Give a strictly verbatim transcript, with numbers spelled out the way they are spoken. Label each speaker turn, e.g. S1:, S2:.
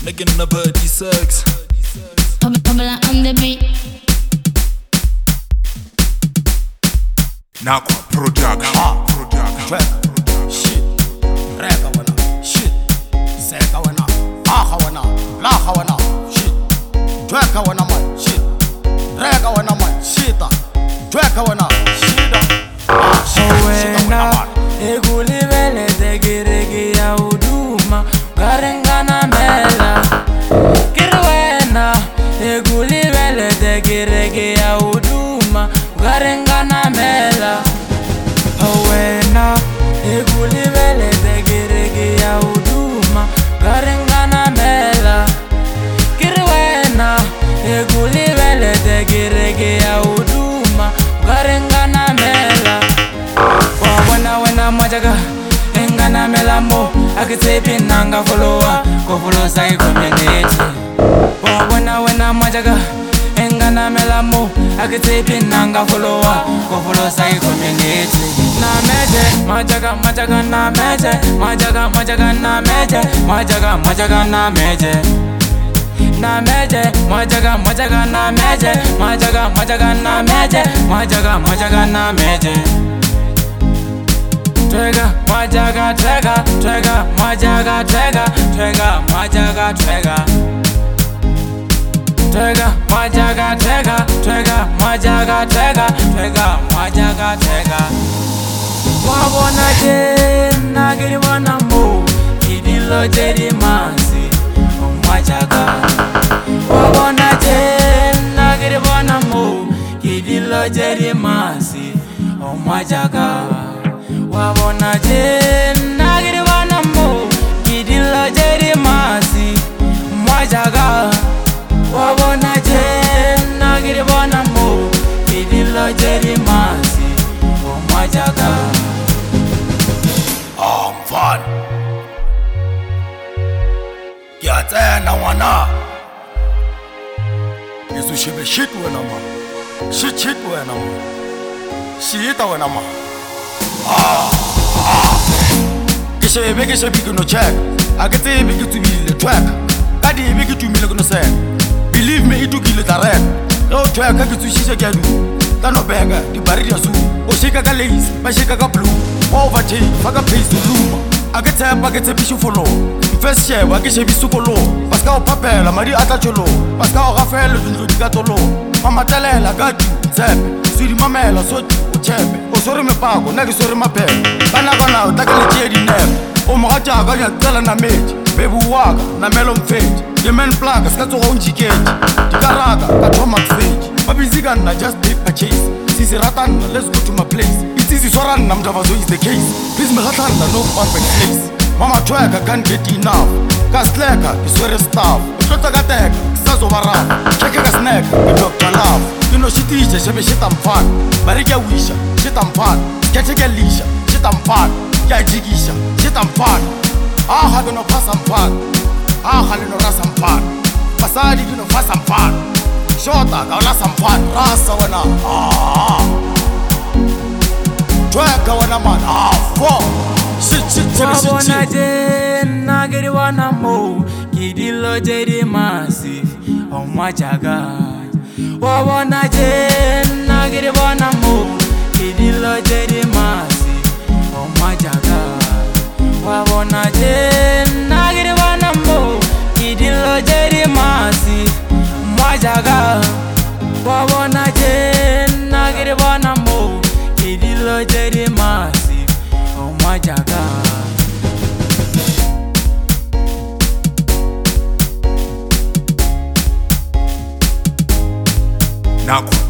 S1: Making a birdie sex.
S2: Pamela on the beat.
S3: Nakwa production.
S4: Ah,
S3: production.
S4: Track. Shit. Reka wana. Shit. Zeka wana. Aha wana. Laha wana. Shit. Dreka wana man. Shit. Reka wana man. Shita. Dreka wana. Shida. Ah, shit. Shita wana man.
S5: Egulivele tegirigi ya uduma garengana mela kirwena egulivele tegirigi ya uduma garengana mela awena egulivele tegirigi ya uduma garengana mela kirwena egulivele tegirigi ya uduma garengana mela wawena wena majaga engana melamo akitepi nanga followa ko follow sai community wawena wena majaga engana melamo akitepi nanga followa ko follow sai community na meje majaga majaga na meje majaga majaga na meje majaga majaga na meje na meje majaga majaga na meje majaga majaga na meje majaga majaga na meje Trigger, majaga, trigger, trigger, majaga, trigger, trigger, majaga, trigger. Trigger, majaga, trigger, trigger, majaga, trigger, trigger, majaga, trigger. Wabona je, nagiri wana mo, idilo jedi mansi, majaga. Wabona je, nagiri wana mo, idilo jedi mansi, majaga. Wabona je nagiri wana mo kidilo jeri masi majaga wabona je nagiri wana mo kidilo jeri masi majaga
S4: I'm fun. Kiatena wana. Yesu shibe shit wena ma. Shit shit wena ma. Shita wena ma. Ah, ah. Kishe bege she big no check. I get a big to be the track. I did big to me like no say. Believe me, it to kill the red. No track, I get to see again. Tano bega, the barrier zoo. O shika lace, my shika blue. Overtake, fuck a place to loom. I get a bucket a piece follow. First year, I get a bit super low. Pascal Papel, Maria Atacholo. Pascal Rafael, the Gatolo. Mama Talela, got you, Zeb. Sweetie Mamela, so chepe. Osori me pago, nagi sori mape. Bana gona utakale jedi nep. O moja ganya tela na meji. Bebu waga na melon fage. Yemen plaga skato onji cage. Tikaraga katoma fage. Mabiziga na just paper chase. Sisi ratan let's go to my place. It's easy soran na mjavazo is the case. Please me ratan na no perfect place. Mama twega can't get enough. Kasleka iswere staff. Utlota gateka kisazo baraf. Cheke ka snack the doctor love. You know she teacher shebe shit I'm fun. Bariga wisha shit I'm fun. Sketche lisha shit I'm fun. Ya jigisha shit I'm fun. Ah hado no pass I'm fun. Ah halo no ras I'm fun. Pasadi you no pass I'm fun. Shota kaula I'm fun. Rasa wana ah. Tweka wana man ah fuck. Shit shit shebe shit
S5: wabona
S4: shit.
S5: je nagiri wana mo kidilo jedi massive oh majaga wabona je nagiri wana mo kidilo jedi massive oh majaga wabona je nagiri wana mo kidilo jedi massive majaga wabona je nagiri wana mo kidilo jedi massive oh majaga
S3: Nakwa